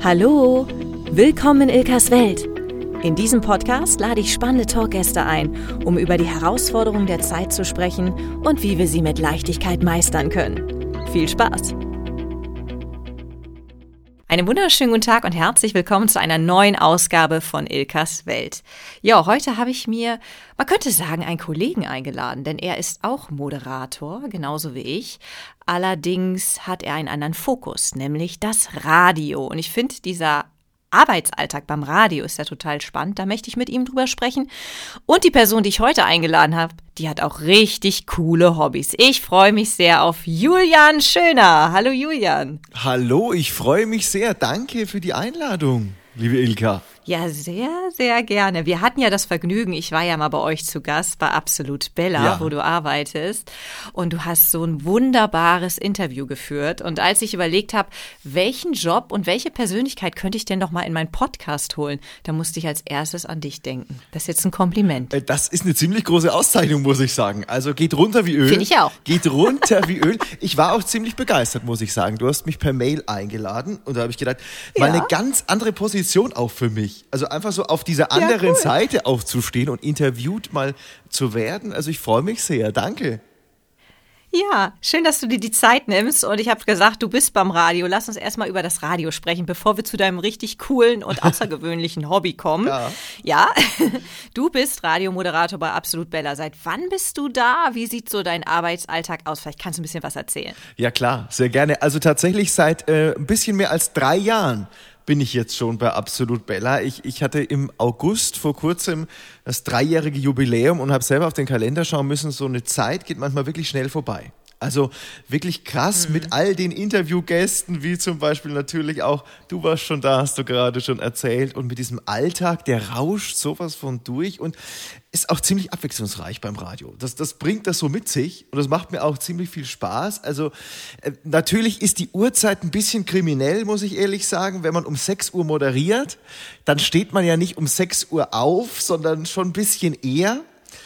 Hallo, willkommen in Ilkas Welt. In diesem Podcast lade ich spannende Talkgäste ein, um über die Herausforderungen der Zeit zu sprechen und wie wir sie mit Leichtigkeit meistern können. Viel Spaß! Einen wunderschönen guten Tag und herzlich willkommen zu einer neuen Ausgabe von Ilkas Welt. Ja, heute habe ich mir, man könnte sagen, einen Kollegen eingeladen, denn er ist auch Moderator, genauso wie ich. Allerdings hat er einen anderen Fokus, nämlich das Radio. Und ich finde, dieser Arbeitsalltag beim Radio ist ja total spannend. Da möchte ich mit ihm drüber sprechen. Und die Person, die ich heute eingeladen habe, die hat auch richtig coole Hobbys. Ich freue mich sehr auf Julian Schöner. Hallo Julian. Hallo, ich freue mich sehr. Danke für die Einladung, liebe Ilka. Ja, sehr, sehr gerne. Wir hatten ja das Vergnügen, ich war ja mal bei euch zu Gast, bei Absolut Bella, wo du arbeitest. Und du hast so ein wunderbares Interview geführt. Und als ich überlegt habe, welchen Job und welche Persönlichkeit könnte ich denn noch mal in meinen Podcast holen, da musste ich als erstes an dich denken. Das ist jetzt ein Kompliment. Das ist eine ziemlich große Auszeichnung, muss ich sagen. Also geht runter wie Öl. Finde ich auch. Geht runter wie Öl. Ich war auch ziemlich begeistert, muss ich sagen. Du hast mich per Mail eingeladen und da habe ich gedacht, mal eine ganz andere Position auch für mich. Also einfach so auf dieser anderen Seite aufzustehen und interviewt mal zu werden. Also ich freue mich sehr. Danke. Ja, schön, dass du dir die Zeit nimmst. Und ich habe gesagt, du bist beim Radio. Lass uns erstmal über das Radio sprechen, bevor wir zu deinem richtig coolen und außergewöhnlichen Hobby kommen. Ja, du bist Radiomoderator bei Absolut Bella. Seit wann bist du da? Wie sieht so dein Arbeitsalltag aus? Vielleicht kannst du ein bisschen was erzählen. Ja klar, sehr gerne. Also tatsächlich seit ein bisschen mehr als 3 Jahren bin ich jetzt schon bei Absolut Bella. Ich hatte im August vor kurzem das 3-jährige Jubiläum und habe selber auf den Kalender schauen müssen. So eine Zeit geht manchmal wirklich schnell vorbei. Also wirklich krass mit all den Interviewgästen, wie zum Beispiel natürlich auch, du warst schon da, hast du gerade schon erzählt, und mit diesem Alltag, der rauscht sowas von durch und ist auch ziemlich abwechslungsreich beim Radio. Das bringt das so mit sich und das macht mir auch ziemlich viel Spaß. Also natürlich ist die Uhrzeit ein bisschen kriminell, muss ich ehrlich sagen. Wenn man um 6 Uhr moderiert, dann steht man ja nicht um 6 Uhr auf, sondern schon ein bisschen eher.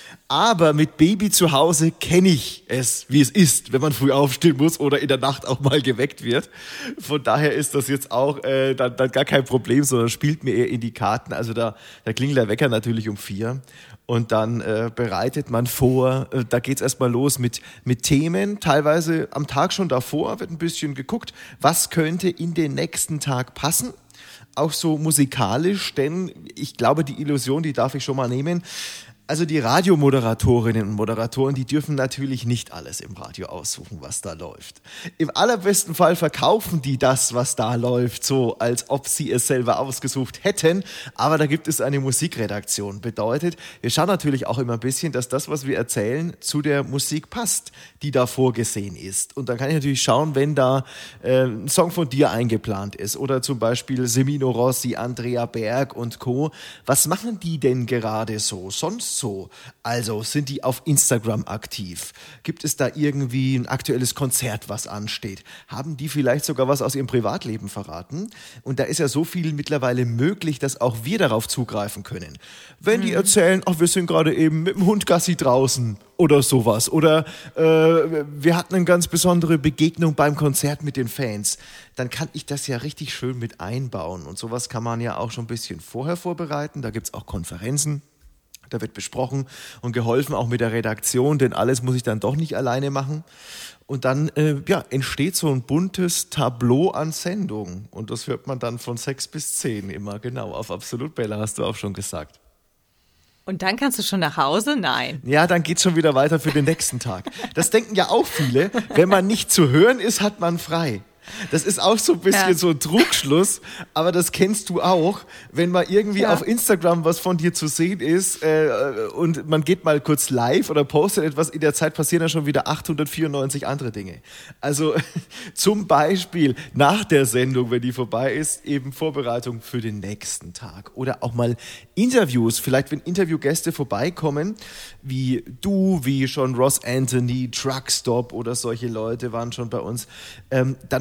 Aber mit Baby zu Hause kenne ich es, wie es ist, wenn man früh aufstehen muss oder in der Nacht auch mal geweckt wird. Von daher ist das jetzt auch dann gar kein Problem, sondern spielt mir eher in die Karten. Also da klingelt der Wecker natürlich um 4 und dann bereitet man vor. Da geht's erstmal los mit Themen. Teilweise am Tag schon davor wird ein bisschen geguckt, was könnte in den nächsten Tag passen. Auch so musikalisch, denn ich glaube, die Illusion, die darf ich schon mal nehmen. Also die Radiomoderatorinnen und Moderatoren, die dürfen natürlich nicht alles im Radio aussuchen, was da läuft. Im allerbesten Fall verkaufen die das, was da läuft, so als ob sie es selber ausgesucht hätten. Aber da gibt es eine Musikredaktion. Bedeutet, wir schauen natürlich auch immer ein bisschen, dass das, was wir erzählen, zu der Musik passt, die da vorgesehen ist. Und dann kann ich natürlich schauen, wenn da ein Song von dir eingeplant ist oder zum Beispiel Semino Rossi, Andrea Berg und Co. Was machen die denn gerade sonst so? Also sind die auf Instagram aktiv? Gibt es da irgendwie ein aktuelles Konzert, was ansteht? Haben die vielleicht sogar was aus ihrem Privatleben verraten? Und da ist ja so viel mittlerweile möglich, dass auch wir darauf zugreifen können. Wenn die erzählen, ach, wir sind gerade eben mit dem Hund Gassi draußen oder sowas. Oder wir hatten eine ganz besondere Begegnung beim Konzert mit den Fans. Dann kann ich das ja richtig schön mit einbauen. Und sowas kann man ja auch schon ein bisschen vorher vorbereiten. Da gibt's auch Konferenzen. Da wird besprochen und geholfen, auch mit der Redaktion, denn alles muss ich dann doch nicht alleine machen. Und dann entsteht so ein buntes Tableau an Sendungen. Und das hört man dann von 6 bis 10 immer genau auf Absolut Bella, hast du auch schon gesagt. Und dann kannst du schon nach Hause? Nein. Ja, dann geht's schon wieder weiter für den nächsten Tag. Das denken ja auch viele. Wenn man nicht zu hören ist, hat man frei. Das ist auch so ein bisschen so ein Trugschluss, aber das kennst du auch, wenn mal irgendwie auf Instagram was von dir zu sehen ist und man geht mal kurz live oder postet etwas, in der Zeit passieren dann schon wieder 894 andere Dinge. Also zum Beispiel nach der Sendung, wenn die vorbei ist, eben Vorbereitung für den nächsten Tag oder auch mal Interviews, vielleicht wenn Interviewgäste vorbeikommen, wie du, wie schon Ross Anthony, Truckstop oder solche Leute waren schon bei uns, dann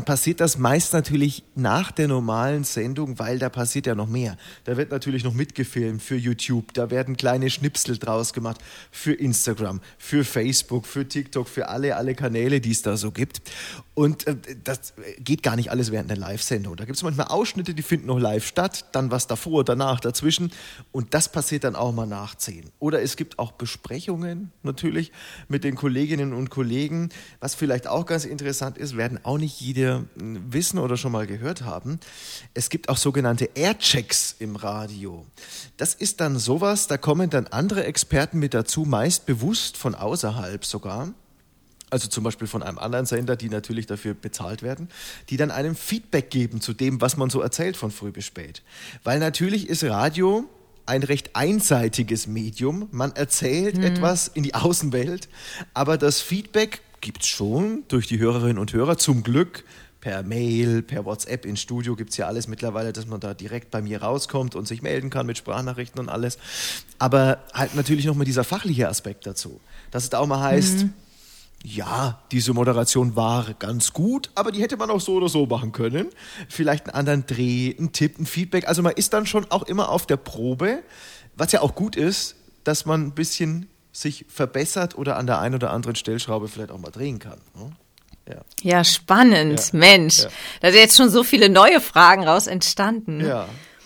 passiert das meist natürlich nach der normalen Sendung, weil da passiert ja noch mehr. Da wird natürlich noch mitgefilmt für YouTube, da werden kleine Schnipsel draus gemacht für Instagram, für Facebook, für TikTok, für alle Kanäle, die es da so gibt. Und das geht gar nicht alles während der Live-Sendung. Da gibt es manchmal Ausschnitte, die finden noch live statt, dann was davor, danach, dazwischen. Und das passiert dann auch mal nach 10. Oder es gibt auch Besprechungen natürlich mit den Kolleginnen und Kollegen. Was vielleicht auch ganz interessant ist, werden auch nicht jeder wissen oder schon mal gehört haben. Es gibt auch sogenannte Airchecks im Radio. Das ist dann sowas, da kommen dann andere Experten mit dazu, meist bewusst von außerhalb sogar. Also zum Beispiel von einem anderen Sender, die natürlich dafür bezahlt werden, die dann einem Feedback geben zu dem, was man so erzählt von früh bis spät. Weil natürlich ist Radio ein recht einseitiges Medium. Man erzählt etwas in die Außenwelt, aber das Feedback gibt es schon durch die Hörerinnen und Hörer, zum Glück per Mail, per WhatsApp, ins Studio gibt es ja alles mittlerweile, dass man da direkt bei mir rauskommt und sich melden kann mit Sprachnachrichten und alles. Aber halt natürlich nochmal dieser fachliche Aspekt dazu, dass es da auch mal heißt, ja, diese Moderation war ganz gut, aber die hätte man auch so oder so machen können. Vielleicht einen anderen Dreh, einen Tipp, ein Feedback. Also man ist dann schon auch immer auf der Probe, was ja auch gut ist, dass man ein bisschen sich verbessert oder an der einen oder anderen Stellschraube vielleicht auch mal drehen kann. Ne? Ja, spannend, ja. Mensch. Ja. Da sind jetzt schon so viele neue Fragen raus entstanden. Ja.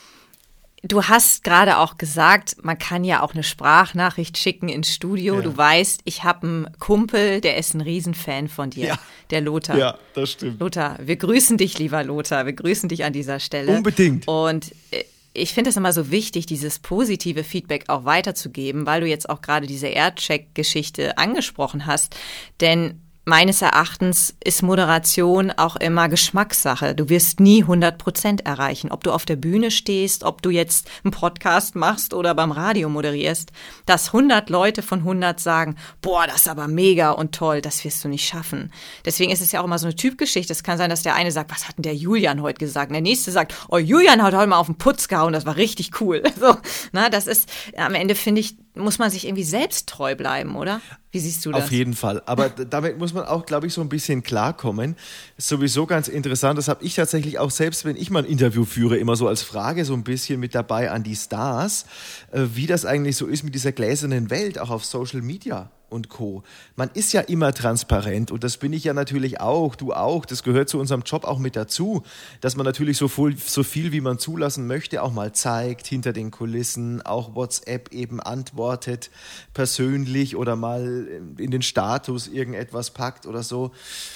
Du hast gerade auch gesagt, man kann ja auch eine Sprachnachricht schicken ins Studio. Ja. Du weißt, ich habe einen Kumpel, der ist ein Riesenfan von dir, der Lothar. Ja, das stimmt. Lothar, wir grüßen dich, lieber Lothar. Wir grüßen dich an dieser Stelle. Unbedingt. Und ich finde es immer so wichtig, dieses positive Feedback auch weiterzugeben, weil du jetzt auch gerade diese Aircheck-Geschichte angesprochen hast. Denn meines Erachtens ist Moderation auch immer Geschmackssache. Du wirst nie 100% erreichen. Ob du auf der Bühne stehst, ob du jetzt einen Podcast machst oder beim Radio moderierst, dass 100 Leute von 100 sagen, boah, das ist aber mega und toll, das wirst du nicht schaffen. Deswegen ist es ja auch immer so eine Typgeschichte. Es kann sein, dass der eine sagt, was hat denn der Julian heute gesagt? Und der nächste sagt, oh, Julian hat heute mal auf den Putz gehauen, das war richtig cool. So, na, das ist, am Ende finde ich, muss man sich irgendwie selbst treu bleiben, oder? Wie siehst du das? Auf jeden Fall. Aber damit muss man auch, glaube ich, so ein bisschen klarkommen. Ist sowieso ganz interessant. Das habe ich tatsächlich auch selbst, wenn ich mal ein Interview führe, immer so als Frage so ein bisschen mit dabei an die Stars, wie das eigentlich so ist mit dieser gläsernen Welt, auch auf Social Media und Co. Man ist ja immer transparent und das bin ich ja natürlich auch, du auch, das gehört zu unserem Job auch mit dazu, dass man natürlich so viel, wie man zulassen möchte, auch mal zeigt, hinter den Kulissen, auch WhatsApp eben antwortet, persönlich oder mal in den Status irgendetwas packt oder so.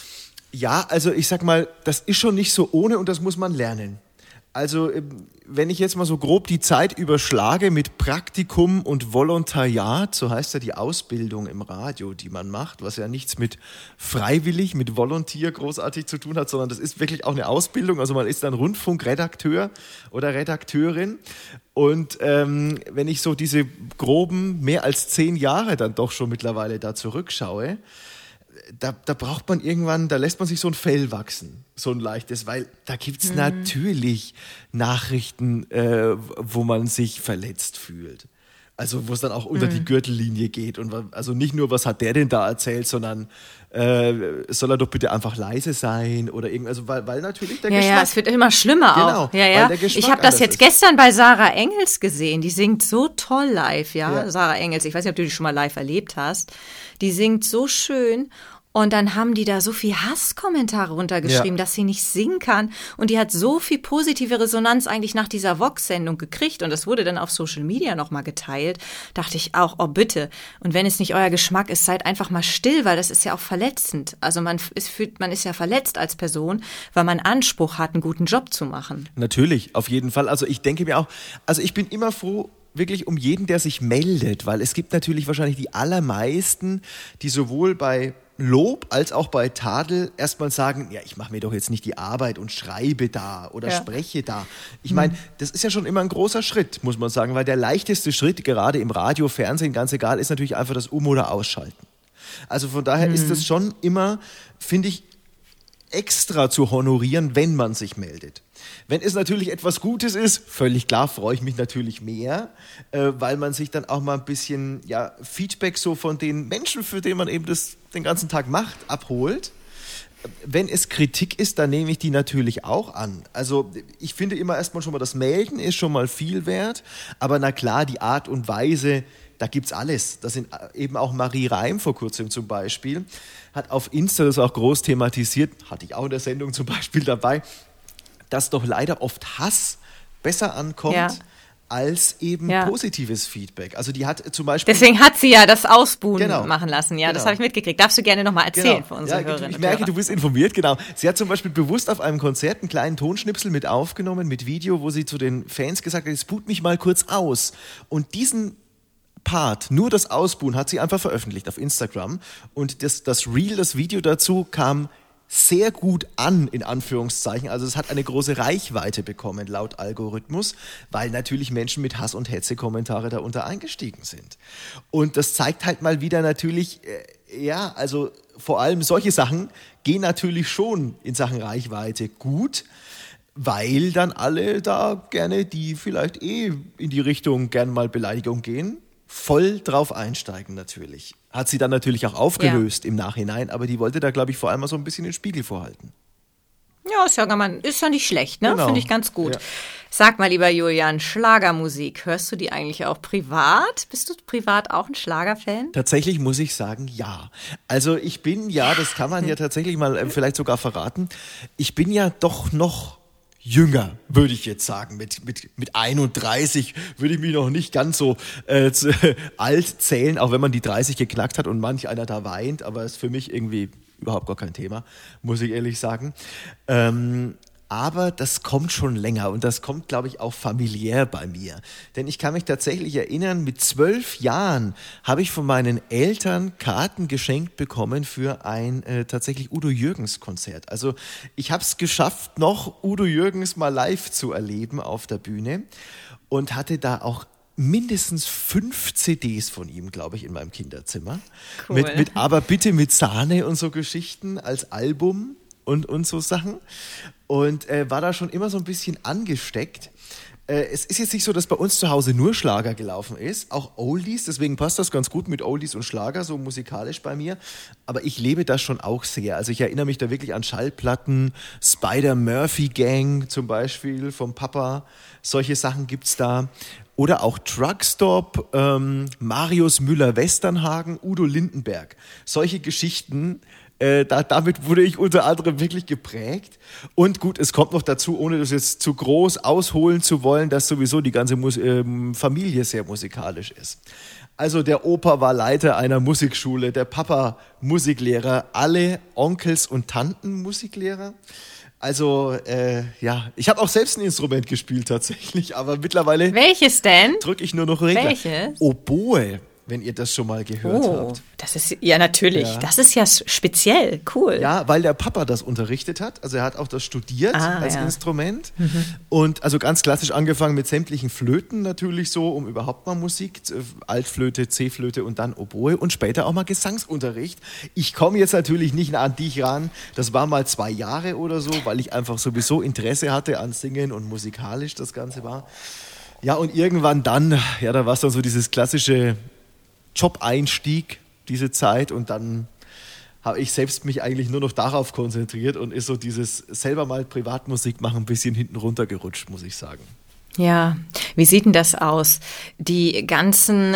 Ja, also ich sag mal, das ist schon nicht so ohne und das muss man lernen. Also wenn ich jetzt mal so grob die Zeit überschlage mit Praktikum und Volontariat, so heißt ja die Ausbildung im Radio, die man macht, was ja nichts mit freiwillig, mit Volontier großartig zu tun hat, sondern das ist wirklich auch eine Ausbildung, also man ist dann Rundfunkredakteur oder Redakteurin und wenn ich so diese groben, mehr als 10 Jahre dann doch schon mittlerweile da zurückschaue, da braucht man irgendwann, da lässt man sich so ein Fell wachsen, so ein leichtes, weil da gibt's natürlich Nachrichten, wo man sich verletzt fühlt. Also wo es dann auch unter die Gürtellinie geht und also nicht nur, was hat der denn da erzählt, sondern soll er doch bitte einfach leise sein oder irgend, also weil natürlich der Geschmack. Ja, es wird immer schlimmer auch. Genau, ja. Weil der Geschmack ich habe das jetzt ist. Gestern bei Sarah Engels gesehen. Die singt so toll live, ja. Sarah Engels. Ich weiß nicht, ob du die schon mal live erlebt hast. Die singt so schön. Und dann haben die da so viel Hasskommentare runtergeschrieben, dass sie nicht singen kann. Und die hat so viel positive Resonanz eigentlich nach dieser Vox-Sendung gekriegt. Und das wurde dann auf Social Media nochmal geteilt. Dachte ich auch, oh bitte. Und wenn es nicht euer Geschmack ist, seid einfach mal still, weil das ist ja auch verletzend. Also man ist ja verletzt als Person, weil man Anspruch hat, einen guten Job zu machen. Natürlich, auf jeden Fall. Also ich denke mir auch, also ich bin immer froh, wirklich um jeden, der sich meldet, weil es gibt natürlich wahrscheinlich die allermeisten, die sowohl bei Lob als auch bei Tadel erstmal sagen, ja, ich mache mir doch jetzt nicht die Arbeit und schreibe da oder spreche da. Ich meine, das ist ja schon immer ein großer Schritt, muss man sagen, weil der leichteste Schritt, gerade im Radio, Fernsehen, ganz egal, ist natürlich einfach das Um- oder Ausschalten. Also von daher ist das schon immer, finde ich, extra zu honorieren, wenn man sich meldet. Wenn es natürlich etwas Gutes ist, völlig klar, freue ich mich natürlich mehr, weil man sich dann auch mal ein bisschen Feedback so von den Menschen, für den man eben das den ganzen Tag macht, abholt. Wenn es Kritik ist, dann nehme ich die natürlich auch an. Also ich finde immer erstmal schon mal, das Melden ist schon mal viel wert. Aber na klar, die Art und Weise, da gibt's alles. Das sind eben auch Marie Reim vor kurzem zum Beispiel, hat auf Insta das auch groß thematisiert, hatte ich auch in der Sendung zum Beispiel dabei, dass doch leider oft Hass besser ankommt als eben positives Feedback. Also die hat zum Beispiel... Deswegen hat sie ja das Ausbuhen machen lassen. Ja, das habe ich mitgekriegt. Darfst du gerne nochmal erzählen für unsere Hörerinnen? Ich merke, du bist informiert, genau. Sie hat zum Beispiel bewusst auf einem Konzert einen kleinen Tonschnipsel mit aufgenommen, mit Video, wo sie zu den Fans gesagt hat, jetzt boot mich mal kurz aus. Und diesen Part, nur das Ausbuhen, hat sie einfach veröffentlicht auf Instagram. Und das Reel, das Video dazu kam sehr gut an, in Anführungszeichen. Also es hat eine große Reichweite bekommen, laut Algorithmus, weil natürlich Menschen mit Hass- und Hetze-Kommentare darunter eingestiegen sind. Und das zeigt halt mal wieder natürlich, also vor allem solche Sachen gehen natürlich schon in Sachen Reichweite gut, weil dann alle da gerne, die vielleicht in die Richtung gerne mal Beleidigung gehen, voll drauf einsteigen natürlich. Hat sie dann natürlich auch aufgelöst im Nachhinein, aber die wollte da, glaube ich, vor allem mal so ein bisschen den Spiegel vorhalten. Ja, ist ja nicht schlecht, ne? Genau. Finde ich ganz gut. Ja. Sag mal, lieber Julian, Schlagermusik, hörst du die eigentlich auch privat? Bist du privat auch ein Schlagerfan? Tatsächlich muss ich sagen, ja. Also ich bin das kann man ja tatsächlich mal vielleicht sogar verraten, ich bin ja doch noch jünger, würde ich jetzt sagen. Mit 31 würde ich mich noch nicht ganz so alt zählen, auch wenn man die 30 geknackt hat und manch einer da weint, aber ist für mich irgendwie überhaupt gar kein Thema, muss ich ehrlich sagen. Aber das kommt schon länger und das kommt, glaube ich, auch familiär bei mir. Denn ich kann mich tatsächlich erinnern, mit 12 Jahren habe ich von meinen Eltern Karten geschenkt bekommen für ein tatsächlich Udo Jürgens Konzert. Also ich habe es geschafft, noch Udo Jürgens mal live zu erleben auf der Bühne und hatte da auch mindestens 5 CDs von ihm, glaube ich, in meinem Kinderzimmer. Cool. Mit Aber bitte mit Sahne und so Geschichten als Album und so Sachen. Und war da schon immer so ein bisschen angesteckt. Es ist jetzt nicht so, dass bei uns zu Hause nur Schlager gelaufen ist, auch Oldies, deswegen passt das ganz gut mit Oldies und Schlager, so musikalisch bei mir. Aber ich lebe das schon auch sehr. Also ich erinnere mich da wirklich an Schallplatten, Spider-Murphy-Gang zum Beispiel vom Papa, solche Sachen gibt's da. Oder auch Truckstop, Marius Müller-Westernhagen, Udo Lindenberg. Solche Geschichten, damit wurde ich unter anderem wirklich geprägt. Und gut, es kommt noch dazu, ohne das jetzt zu groß ausholen zu wollen, dass sowieso die ganze Familie sehr musikalisch ist. Also der Opa war Leiter einer Musikschule, der Papa Musiklehrer, alle Onkels und Tanten Musiklehrer. Also, ich habe auch selbst ein Instrument gespielt tatsächlich, aber mittlerweile... Welches denn? Drücke ich nur noch Regler. Welches? Oboe, wenn ihr das schon mal gehört habt. Das ist, ja natürlich, das ist ja speziell, cool. Ja, weil der Papa das unterrichtet hat, also er hat auch das studiert als Instrument und also ganz klassisch angefangen mit sämtlichen Flöten natürlich so, um überhaupt mal Musik, Altflöte, C-Flöte und dann Oboe und später auch mal Gesangsunterricht. Ich komme jetzt natürlich nicht an dich ran, das war mal 2 Jahre oder so, weil ich einfach sowieso Interesse hatte an Singen und musikalisch das Ganze war. Ja, und irgendwann dann, da war es dann so dieses klassische Job-Einstieg, diese Zeit, und dann habe ich selbst mich eigentlich nur noch darauf konzentriert und ist so dieses selber mal Privatmusik machen ein bisschen hinten runtergerutscht, muss ich sagen. Ja, wie sieht denn das aus? Die ganzen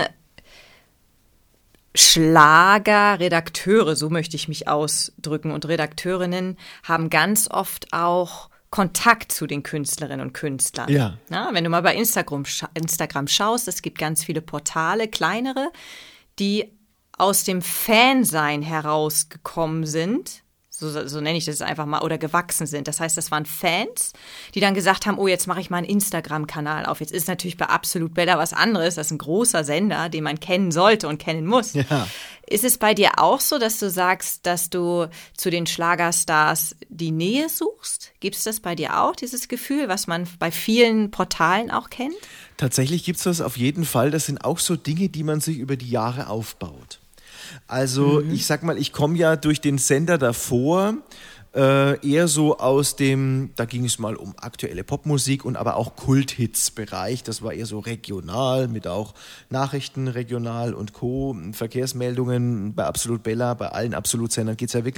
Schlagerredakteure, so möchte ich mich ausdrücken, und Redakteurinnen haben ganz oft auch Kontakt zu den Künstlerinnen und Künstlern. Ja. Na, wenn du mal bei Instagram schaust, es gibt ganz viele Portale, kleinere, die aus dem Fansein herausgekommen sind, so nenne ich das einfach mal, oder gewachsen sind. Das heißt, das waren Fans, die dann gesagt haben, oh, jetzt mache ich mal einen Instagram-Kanal auf. Jetzt ist natürlich bei Absolut Bella was anderes. Das ist ein großer Sender, den man kennen sollte und kennen muss. Ja. Ist es bei dir auch so, dass du sagst, dass du zu den Schlagerstars die Nähe suchst? Gibt es das bei dir auch, dieses Gefühl, was man bei vielen Portalen auch kennt? Tatsächlich gibt es das auf jeden Fall. Das sind auch so Dinge, die man sich über die Jahre aufbaut. Also ich sag mal, ich komme ja durch den Sender davor eher so aus dem, da ging es mal um aktuelle Popmusik und aber auch Kulthits-Bereich. Das war eher so regional, mit auch Nachrichten regional und Co., Verkehrsmeldungen bei Absolut Bella, bei allen Absolut-Sendern geht es ja wirklich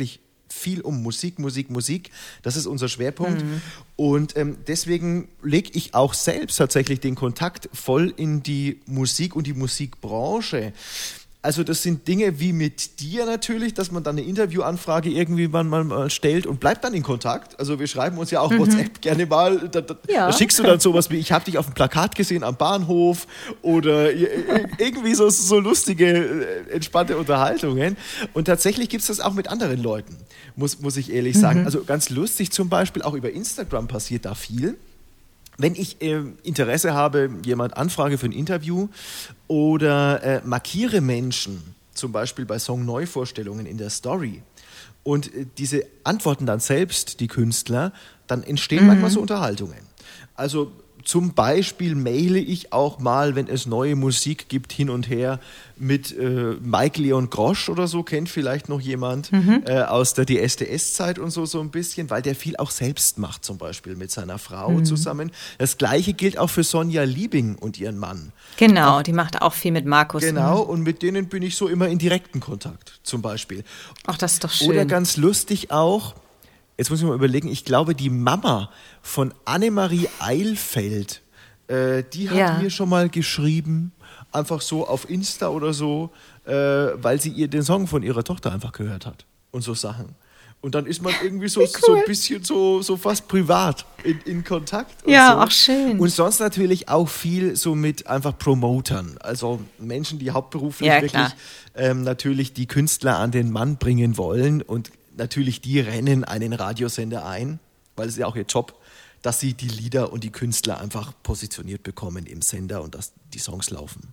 viel um Musik. Das ist unser Schwerpunkt. Und deswegen lege ich auch selbst tatsächlich den Kontakt voll in die Musik und die Musikbranche. Also das sind Dinge wie mit dir natürlich, dass man dann eine Interviewanfrage irgendwie mal stellt und bleibt dann in Kontakt. Also wir schreiben uns ja auch WhatsApp gerne mal. Da schickst du dann sowas wie, ich habe dich auf dem Plakat gesehen am Bahnhof oder irgendwie so lustige, entspannte Unterhaltungen. Und tatsächlich gibt es das auch mit anderen Leuten, muss ich ehrlich sagen. Also ganz lustig zum Beispiel, auch über Instagram passiert da viel. Wenn ich Interesse habe, jemand anfrage für ein Interview oder markiere Menschen, zum Beispiel bei Song-Neuvorstellungen in der Story und diese antworten dann selbst, die Künstler, dann entstehen manchmal so Unterhaltungen. Also zum Beispiel maile ich auch mal, wenn es neue Musik gibt, hin und her mit Mike Leon Grosch oder so, kennt vielleicht noch jemand aus der DSDS-Zeit und so ein bisschen, weil der viel auch selbst macht, zum Beispiel mit seiner Frau zusammen. Das Gleiche gilt auch für Sonja Liebing und ihren Mann. Genau, die macht auch viel mit Markus. Genau, und mit denen bin ich so immer in direkten Kontakt, zum Beispiel. Ach, das ist doch schön. Oder ganz lustig auch, jetzt muss ich mal überlegen, ich glaube, die Mama von Annemarie Eilfeld, die hat mir schon mal geschrieben, einfach so auf Insta oder so, weil sie ihr den Song von ihrer Tochter einfach gehört hat und so Sachen. Und dann ist man irgendwie so ein bisschen so fast privat in Kontakt. Und ja, so. Auch schön. Und sonst natürlich auch viel so mit einfach Promotern, also Menschen, die hauptberuflich wirklich natürlich die Künstler an den Mann bringen wollen und natürlich die rennen einen Radiosender ein, weil es ja auch ihr Job, dass sie die Lieder und die Künstler einfach positioniert bekommen im Sender und dass die Songs laufen.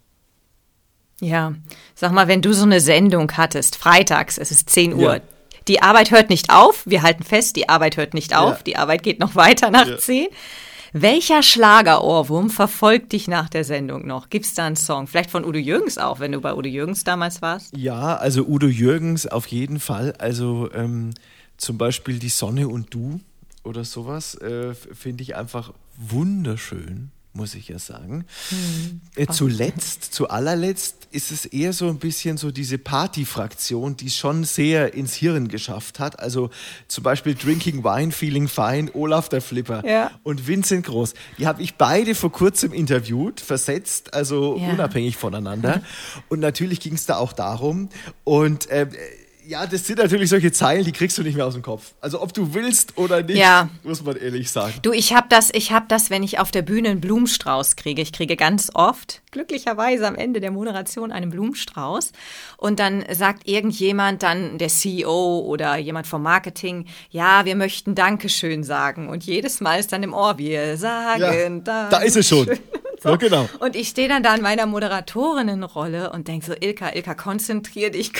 Ja, sag mal, wenn du so eine Sendung hattest, freitags, es ist 10 Uhr, Ja. Die Arbeit hört nicht auf, wir halten fest, die Arbeit hört nicht auf, die Arbeit geht noch weiter nach 10. Welcher Schlagerohrwurm verfolgt dich nach der Sendung noch? Gibt's da einen Song? Vielleicht von Udo Jürgens auch, wenn du bei Udo Jürgens damals warst? Ja, also Udo Jürgens auf jeden Fall. Also zum Beispiel Die Sonne und du oder sowas finde ich einfach wunderschön, muss ich ja sagen. Zu allerletzt ist es eher so ein bisschen so diese Partyfraktion, die es schon sehr ins Hirn geschafft hat. Also zum Beispiel Drinking Wine, Feeling Fine, Olaf der Flipper und Vincent Groß. Die habe ich beide vor kurzem interviewt, versetzt, also unabhängig voneinander. Und natürlich ging es da auch darum. Und ja, das sind natürlich solche Zeilen, die kriegst du nicht mehr aus dem Kopf. Also ob du willst oder nicht, muss man ehrlich sagen. Du, ich hab das, wenn ich auf der Bühne einen Blumenstrauß kriege. Ich kriege ganz oft, glücklicherweise am Ende der Moderation, einen Blumenstrauß. Und dann sagt irgendjemand, dann der CEO oder jemand vom Marketing, ja, wir möchten Dankeschön sagen. Und jedes Mal ist dann im Ohr, wir sagen Dankeschön. Da ist es schon. So. Ja, genau. Und ich stehe dann da in meiner Moderatorinnenrolle und denke so, Ilka, konzentrier dich.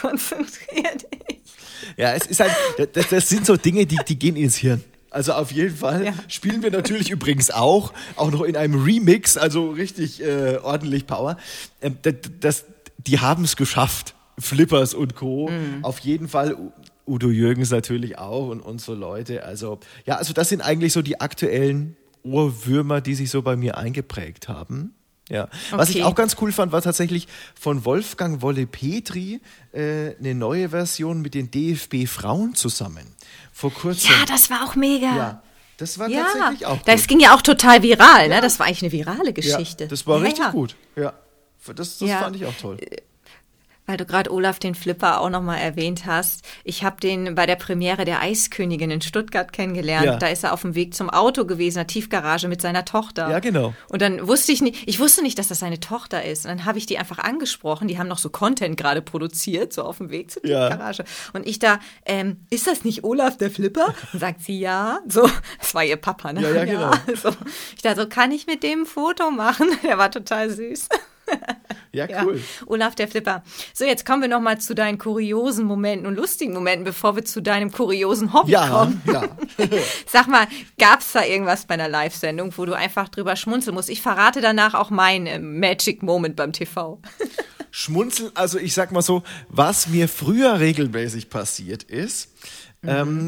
Ja, es ist halt, das sind so Dinge, die gehen ins Hirn. Also auf jeden Fall spielen wir natürlich übrigens auch noch in einem Remix, also richtig ordentlich Power. Die haben es geschafft, Flippers und Co. Auf jeden Fall, Udo Jürgens natürlich auch und so Leute. Also ja, also das sind eigentlich so die aktuellen Ohrwürmer, die sich so bei mir eingeprägt haben. Ja. Was ich auch ganz cool fand, war tatsächlich von Wolfgang Wolle-Petri eine neue Version mit den DFB-Frauen zusammen. Vor kurzem. Ja, das war auch mega. Ja, das war tatsächlich auch gut. Das ging ja auch total viral, ne? Das war eigentlich eine virale Geschichte. Ja, das war richtig gut. Ja, das fand ich auch toll. Weil du gerade Olaf den Flipper auch nochmal erwähnt hast. Ich habe den bei der Premiere der Eiskönigin in Stuttgart kennengelernt. Ja. Da ist er auf dem Weg zum Auto gewesen, in der Tiefgarage mit seiner Tochter. Ja, genau. Und dann wusste ich wusste nicht, dass das seine Tochter ist. Und dann habe ich die einfach angesprochen. Die haben noch so Content gerade produziert, so auf dem Weg zur Tiefgarage. Und ich da, ist das nicht Olaf der Flipper? Und sagt sie, ja. So, das war ihr Papa, ne? Ja, genau. So. Ich dachte so, kann ich mit dem ein Foto machen? Der war total süß. Ja, cool. Ja. Olaf der Flipper. So, jetzt kommen wir noch mal zu deinen kuriosen Momenten und lustigen Momenten, bevor wir zu deinem kuriosen Hobby kommen. Ja. Sag mal, gab's da irgendwas bei einer Live-Sendung, wo du einfach drüber schmunzeln musst? Ich verrate danach auch meinen Magic Moment beim TV. Schmunzeln, also ich sag mal so, was mir früher regelmäßig passiert ist,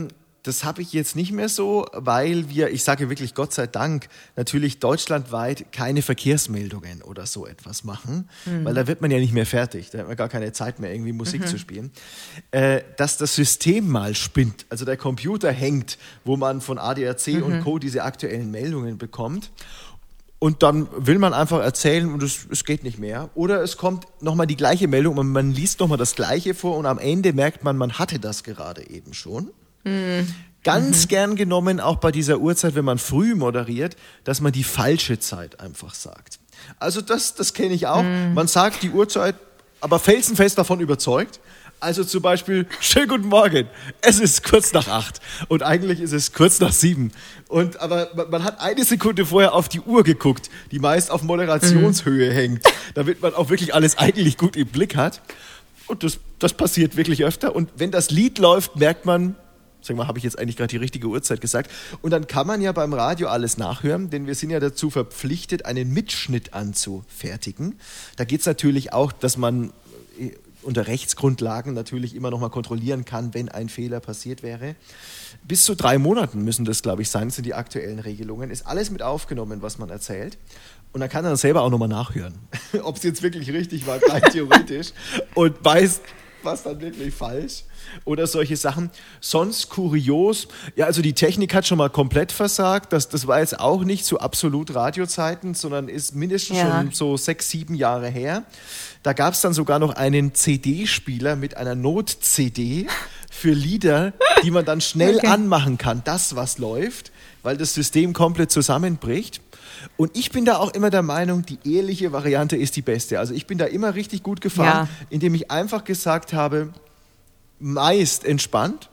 Das habe ich jetzt nicht mehr so, weil wir, ich sage wirklich Gott sei Dank, natürlich deutschlandweit keine Verkehrsmeldungen oder so etwas machen, weil da wird man ja nicht mehr fertig, da hat man gar keine Zeit mehr, irgendwie Musik zu spielen. Dass das System mal spinnt, also der Computer hängt, wo man von ADAC und Co. diese aktuellen Meldungen bekommt. Und dann will man einfach erzählen und es geht nicht mehr. Oder es kommt nochmal die gleiche Meldung und man liest nochmal das Gleiche vor und am Ende merkt man, man hatte das gerade eben schon. Ganz gern genommen, auch bei dieser Uhrzeit, wenn man früh moderiert, dass man die falsche Zeit einfach sagt. Also das kenne ich auch. Man sagt die Uhrzeit, aber felsenfest davon überzeugt. Also zum Beispiel, schönen guten Morgen, es ist kurz nach 8 und eigentlich ist es kurz nach 7. Aber man hat eine Sekunde vorher auf die Uhr geguckt, die meist auf Moderationshöhe hängt, damit man auch wirklich alles eigentlich gut im Blick hat. Und das passiert wirklich öfter. Und wenn das Lied läuft, merkt man, sag mal, habe ich jetzt eigentlich gerade die richtige Uhrzeit gesagt? Und dann kann man ja beim Radio alles nachhören, denn wir sind ja dazu verpflichtet, einen Mitschnitt anzufertigen. Da geht es natürlich auch, dass man unter Rechtsgrundlagen natürlich immer noch mal kontrollieren kann, wenn ein Fehler passiert wäre. Bis zu 3 Monaten müssen das, glaube ich, sein, das sind die aktuellen Regelungen. Ist alles mit aufgenommen, was man erzählt. Und dann kann er selber auch nochmal nachhören, ob es jetzt wirklich richtig war, rein theoretisch, und weiß, was dann wirklich falsch oder solche Sachen. Sonst kurios, ja, also die Technik hat schon mal komplett versagt. Das war jetzt auch nicht so absolut Radiozeiten, sondern ist mindestens schon so 6, 7 Jahre her. Da gab es dann sogar noch einen CD-Spieler mit einer Not-CD für Lieder, die man dann schnell anmachen kann, das, was läuft, weil das System komplett zusammenbricht. Und ich bin da auch immer der Meinung, die ehrliche Variante ist die beste. Also ich bin da immer richtig gut gefahren, indem ich einfach gesagt habe, meist entspannt.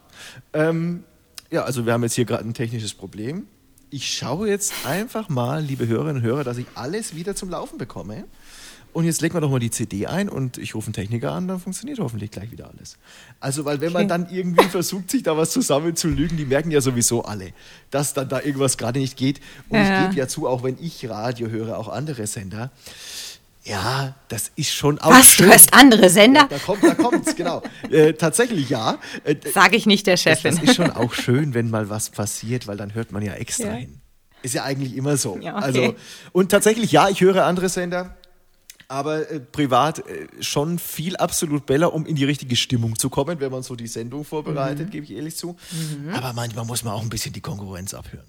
Also wir haben jetzt hier gerade ein technisches Problem. Ich schaue jetzt einfach mal, liebe Hörerinnen und Hörer, dass ich alles wieder zum Laufen bekomme. Und jetzt legen wir doch mal die CD ein und ich rufe einen Techniker an, dann funktioniert hoffentlich gleich wieder alles. Also, weil wenn man dann irgendwie versucht, sich da was zusammenzulügen, die merken ja sowieso alle, dass dann da irgendwas gerade nicht geht. Und ich gebe ja zu, auch wenn ich Radio höre, auch andere Sender, ja, das ist schon auch was, schön. Du hörst andere Sender? Ja, da kommt's, genau. Tatsächlich ja. Sage ich nicht der Chefin. Das ist schon auch schön, wenn mal was passiert, weil dann hört man ja extra hin. Ist ja eigentlich immer so. Ja, okay. Also, und tatsächlich, ja, ich höre andere Sender, aber privat schon viel absolut Bella, um in die richtige Stimmung zu kommen, wenn man so die Sendung vorbereitet, gebe ich ehrlich zu. Aber manchmal muss man auch ein bisschen die Konkurrenz abhören.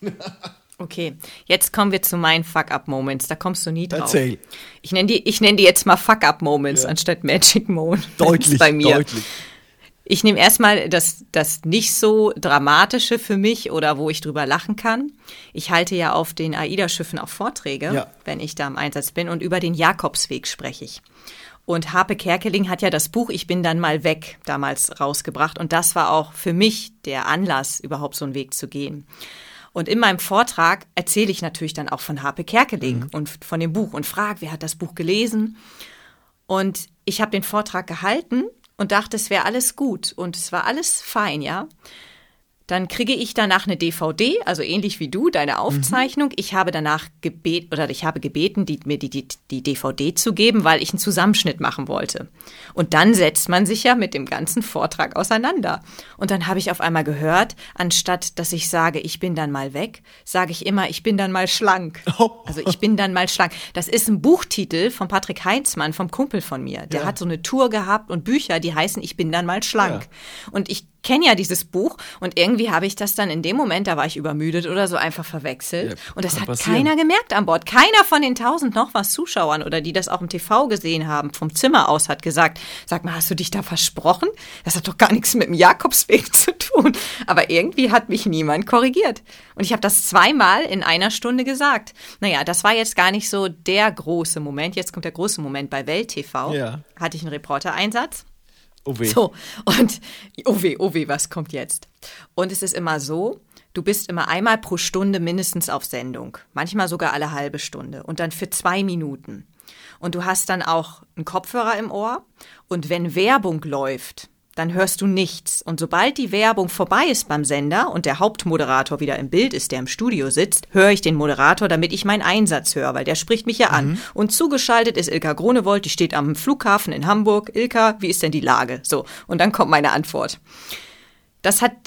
Okay, jetzt kommen wir zu meinen Fuck-Up-Moments. Da kommst du nie drauf. Erzähl. Ich nenn die jetzt mal Fuck-Up-Moments anstatt Magic-Moments Deutlich, bei mir. deutlich. Ich nehme erstmal das nicht so Dramatische für mich oder wo ich drüber lachen kann. Ich halte ja auf den AIDA-Schiffen auch Vorträge, wenn ich da im Einsatz bin. Und über den Jakobsweg spreche ich. Und Harpe Kerkeling hat ja das Buch Ich bin dann mal weg damals rausgebracht. Und das war auch für mich der Anlass, überhaupt so einen Weg zu gehen. Und in meinem Vortrag erzähle ich natürlich dann auch von Harpe Kerkeling und von dem Buch und frage, wer hat das Buch gelesen? Und ich habe den Vortrag gehalten und dachte, es wäre alles gut und es war alles fein, ja. Dann kriege ich danach eine DVD, also ähnlich wie du, deine Aufzeichnung. Ich habe danach gebeten, mir die DVD zu geben, weil ich einen Zusammenschnitt machen wollte. Und dann setzt man sich ja mit dem ganzen Vortrag auseinander. Und dann habe ich auf einmal gehört, anstatt dass ich sage, ich bin dann mal weg, sage ich immer, ich bin dann mal schlank. Also ich bin dann mal schlank. Das ist ein Buchtitel von Patrick Heinzmann, vom Kumpel von mir. Der hat so eine Tour gehabt und Bücher, die heißen, ich bin dann mal schlank. Ja. Und ich kenne ja dieses Buch und irgendwie habe ich das dann in dem Moment, da war ich übermüdet oder so, einfach verwechselt. Ja, und das hat keiner gemerkt an Bord. Keiner von den 1000 noch was Zuschauern oder die das auch im TV gesehen haben, vom Zimmer aus hat gesagt, sag mal, hast du dich da versprochen? Das hat doch gar nichts mit dem Jakobsweg zu tun. Aber irgendwie hat mich niemand korrigiert. Und ich habe das 2-mal in einer Stunde gesagt. Naja, das war jetzt gar nicht so der große Moment. Jetzt kommt der große Moment bei Welt TV. Ja. Hatte ich einen Reportereinsatz. Oh weh. So, und oh weh, was kommt jetzt? Und es ist immer so, du bist immer einmal pro Stunde mindestens auf Sendung, manchmal sogar alle halbe Stunde und dann für 2 Minuten. Und du hast dann auch einen Kopfhörer im Ohr und wenn Werbung läuft, dann hörst du nichts. Und sobald die Werbung vorbei ist beim Sender und der Hauptmoderator wieder im Bild ist, der im Studio sitzt, höre ich den Moderator, damit ich meinen Einsatz höre, weil der spricht mich ja an. Und zugeschaltet ist Ilka Gronewold, die steht am Flughafen in Hamburg. Ilka, wie ist denn die Lage? So, und dann kommt meine Antwort. Das hat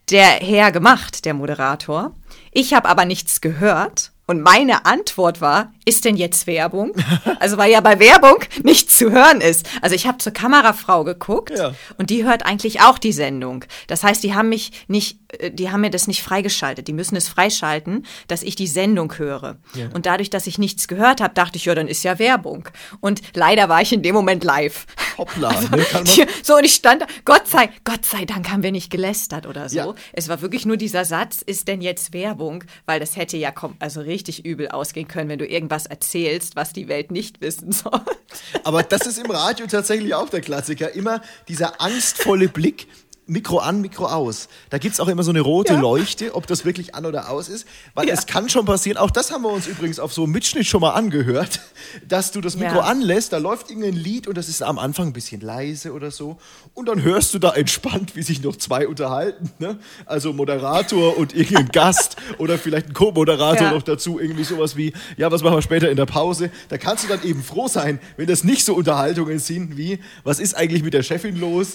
der Herr gemacht, der Moderator. Ich habe aber nichts gehört. Und meine Antwort war, ist denn jetzt Werbung? Also weil ja bei Werbung nichts zu hören ist. Also ich habe zur Kamerafrau geguckt und die hört eigentlich auch die Sendung. Das heißt, die haben mir das nicht freigeschaltet. Die müssen es freischalten, dass ich die Sendung höre. Ja. Und dadurch, dass ich nichts gehört habe, dachte ich, ja, dann ist ja Werbung. Und leider war ich in dem Moment live. Hoppla. Also, und ich stand da, Gott sei Dank haben wir nicht gelästert oder so. Ja. Es war wirklich nur dieser Satz, ist denn jetzt Werbung? Weil das hätte ja richtig übel ausgehen können, wenn du irgendwas erzählst, was die Welt nicht wissen soll. Aber das ist im Radio tatsächlich auch der Klassiker. Immer dieser angstvolle Blick, Mikro an, Mikro aus. Da gibt es auch immer so eine rote Leuchte, ob das wirklich an oder aus ist. Weil es kann schon passieren, auch das haben wir uns übrigens auf so einem Mitschnitt schon mal angehört, dass du das Mikro anlässt, da läuft irgendein Lied und das ist am Anfang ein bisschen leise oder so. Und dann hörst du da entspannt, wie sich noch zwei unterhalten. Ne? Also Moderator und irgendein Gast oder vielleicht ein Co-Moderator noch dazu. Irgendwie sowas wie, was machen wir später in der Pause? Da kannst du dann eben froh sein, wenn das nicht so Unterhaltungen sind wie, was ist eigentlich mit der Chefin los?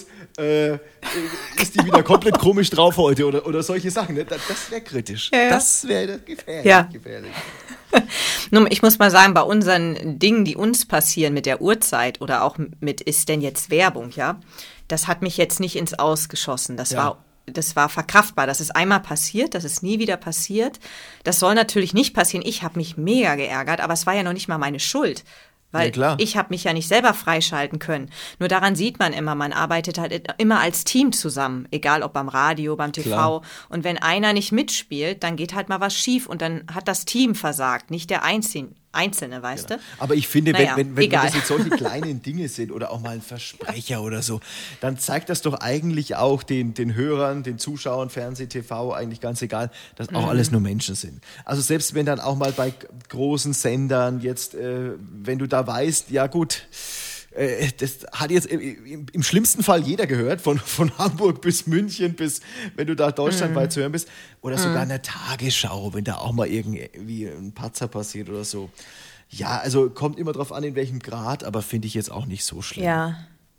Ist die wieder komplett komisch drauf heute oder solche Sachen. Ne? Das wäre kritisch. Ja. Das wäre gefährlich. Ja. Nun, ich muss mal sagen, bei unseren Dingen, die uns passieren mit der Uhrzeit oder auch mit ist denn jetzt Werbung, das hat mich jetzt nicht ins Aus geschossen. Das war verkraftbar. Das ist einmal passiert, das ist nie wieder passiert. Das soll natürlich nicht passieren. Ich habe mich mega geärgert, aber es war ja noch nicht mal meine Schuld. Weil ich habe mich ja nicht selber freischalten können. Nur daran sieht man immer, man arbeitet halt immer als Team zusammen. Egal ob beim Radio, beim TV. Klar. Und wenn einer nicht mitspielt, dann geht halt mal was schief und dann hat das Team versagt, nicht der Einzelne, weißt du? Aber ich finde, wenn das jetzt solche kleinen Dinge sind oder auch mal ein Versprecher oder so, dann zeigt das doch eigentlich auch den Hörern, den Zuschauern, Fernseh, TV, eigentlich ganz egal, dass auch alles nur Menschen sind. Also selbst wenn dann auch mal bei großen Sendern jetzt, wenn du da weißt, ja gut, das hat jetzt im schlimmsten Fall jeder gehört, von Hamburg bis München bis, wenn du da deutschlandweit zu hören bist, oder sogar in der Tagesschau, wenn da auch mal irgendwie ein Patzer passiert oder so. Ja, also kommt immer drauf an, in welchem Grad, aber finde ich jetzt auch nicht so schlimm.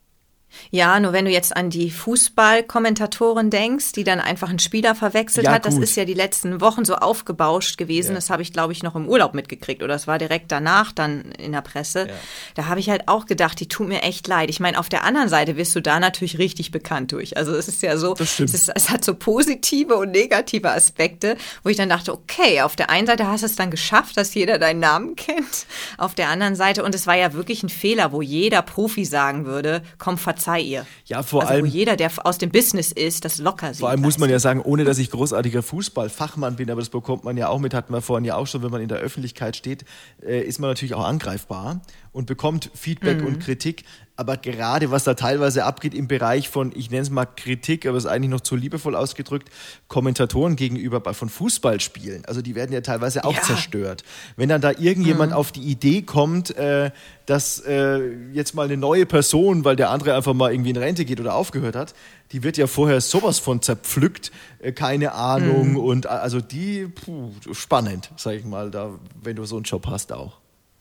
Ja, nur wenn du jetzt an die Fußballkommentatorin denkst, die dann einfach einen Spieler verwechselt hat, das ist ja die letzten Wochen so aufgebauscht gewesen, das habe ich, glaube ich, noch im Urlaub mitgekriegt oder es war direkt danach dann in der Presse. Ja. Da habe ich halt auch gedacht, die tut mir echt leid. Ich meine, auf der anderen Seite wirst du da natürlich richtig bekannt durch. Also es ist ja so, es hat so positive und negative Aspekte, wo ich dann dachte, okay, auf der einen Seite hast du es dann geschafft, dass jeder deinen Namen kennt, auf der anderen Seite, und es war ja wirklich ein Fehler, wo jeder Profi sagen würde, komm, verzeih ihr. Ja, vor allem, wo jeder, der aus dem Business ist, das locker sieht. Vor allem muss man ja sagen, ohne dass ich großartiger Fußballfachmann bin, aber das bekommt man ja auch mit, hatten wir vorhin ja auch schon, wenn man in der Öffentlichkeit steht, ist man natürlich auch angreifbar und bekommt Feedback und Kritik. Aber gerade was da teilweise abgeht im Bereich von, ich nenne es mal Kritik, aber es ist eigentlich noch zu liebevoll ausgedrückt, Kommentatoren gegenüber von Fußballspielen. Also die werden ja teilweise auch zerstört. Wenn dann da irgendjemand auf die Idee kommt, dass jetzt mal eine neue Person, weil der andere einfach mal irgendwie in Rente geht oder aufgehört hat, die wird ja vorher sowas von zerpflückt, keine Ahnung. Und also spannend, sag ich mal, da, wenn du so einen Job hast auch.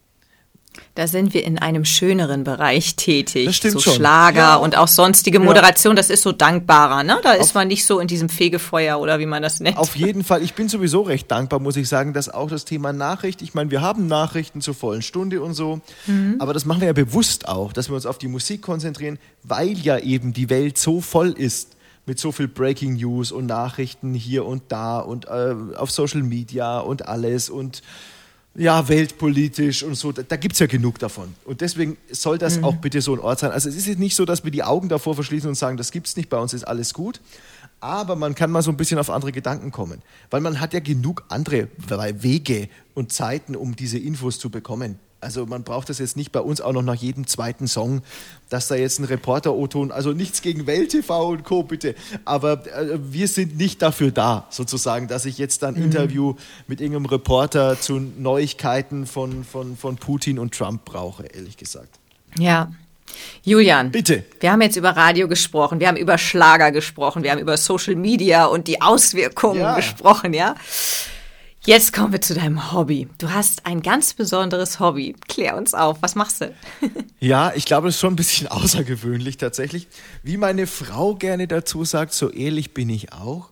Da sind wir in einem schöneren Bereich tätig. Das stimmt so schon. Schlager und auch sonstige Moderation, das ist so dankbarer, ne? Da ist man nicht so in diesem Fegefeuer oder wie man das nennt. Auf jeden Fall. Ich bin sowieso recht dankbar, muss ich sagen, dass auch das Thema Nachricht, ich meine, wir haben Nachrichten zur vollen Stunde und so, aber das machen wir ja bewusst auch, dass wir uns auf die Musik konzentrieren, weil ja eben die Welt so voll ist mit so viel Breaking News und Nachrichten hier und da und auf Social Media und alles und weltpolitisch und so, da gibt's ja genug davon. Und deswegen soll das auch bitte so ein Ort sein. Also es ist jetzt nicht so, dass wir die Augen davor verschließen und sagen, das gibt's nicht, bei uns ist alles gut. Aber man kann mal so ein bisschen auf andere Gedanken kommen. Weil man hat ja genug andere Wege und Zeiten, um diese Infos zu bekommen. Also man braucht das jetzt nicht bei uns auch noch nach jedem zweiten Song, dass da jetzt ein Reporter-O-Ton, also nichts gegen Welt TV und Co. bitte, aber wir sind nicht dafür da, sozusagen, dass ich jetzt dann ein Interview mit irgendeinem Reporter zu Neuigkeiten von Putin und Trump brauche, ehrlich gesagt. Ja. Julian, bitte. Wir haben jetzt über Radio gesprochen, wir haben über Schlager gesprochen, wir haben über Social Media und die Auswirkungen gesprochen, ja? Jetzt kommen wir zu deinem Hobby. Du hast ein ganz besonderes Hobby. Klär uns auf, was machst du? Ja, ich glaube, das ist schon ein bisschen außergewöhnlich tatsächlich. Wie meine Frau gerne dazu sagt, so ehrlich bin ich auch.